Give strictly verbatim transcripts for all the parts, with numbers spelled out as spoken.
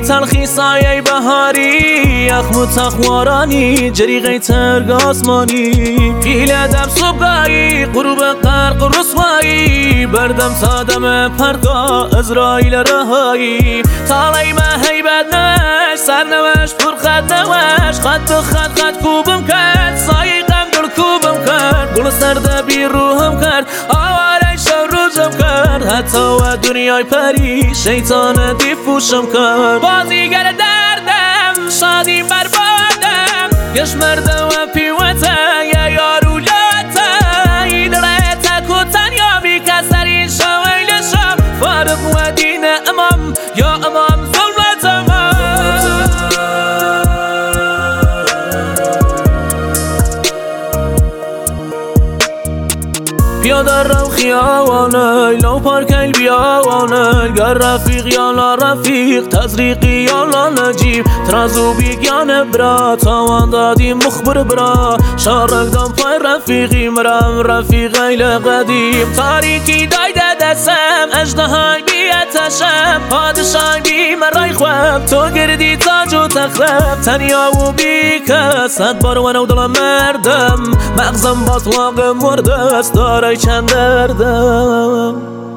تلخی سایه بهاری اخم تخوارانی جریغه ترگ آسمانی پیل دم صبحایی غروب غرق رسوایی بردم سادم پرگا ازرائیل رهایی تالی ما هیبت نوش سرنوش پر خد نوش خد خد خد کوبم کرد سایقم دل کوبم کرد گل سرد بی روحم کرد آواره شو روزم کرد حتی و دنیای پری شیطان دیفوشم کرد بازیگر دردم شادی بربادم گش مرده و پیوته یا یارو لاته این ریته کتن یا بی کسری شویل شم فارق و دین امام یا امام ظلمت امام پیاده رو خیابانه لو پارکیل بیابانه گر رفیق یا لا رفیق تزریقی یا لا نجیب ترازو بیگیان برا تاوان دادی مخبر برا شارک دام پای رفیقی مرم رفیق ایل قدیم تاریکی دایده دستم اجدهای بیتشم پادشای بی مرای خواب تو گردی تاج و تخرب تنیا و بی کس صد بار ونو دلم مردم مغزم باطلاق مرده است دارای چند دردم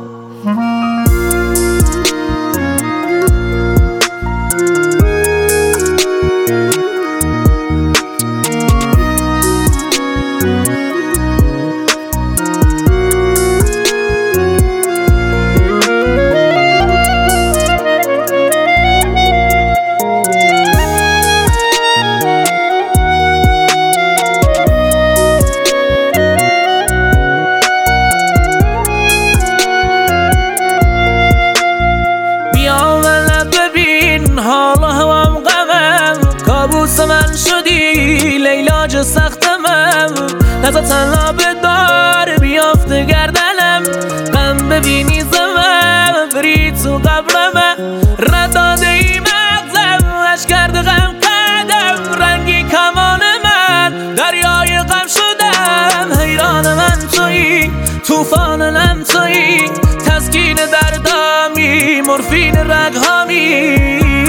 حالا هوام غمم کابوس من شدی لیلاج سختمم نزا تنها به دار بیافته گردنم غم ببینی زمم فرید تو قبرمم رداده ای مغزم اش کرده غم قدم رنگی کمان من دریای غم شدم حیران من تویی توفان لم تویی تسکین دردامی مورفین رگهامی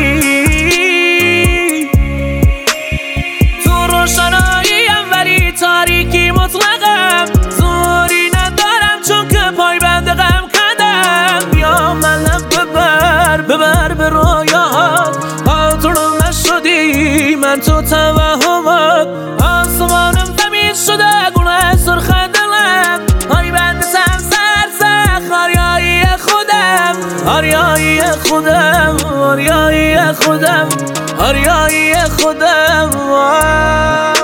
تاریکی مطلقم زوری ندارم چون که پای بند غم کردم بیا من ببر ببر به رویات آتونم نشدی من تو توهمات آسمانم زمین شده گونه سرخ دلم پای بند تم سرسخ آریایی خودم آریایی خودم آریایی خودم آریایی خودم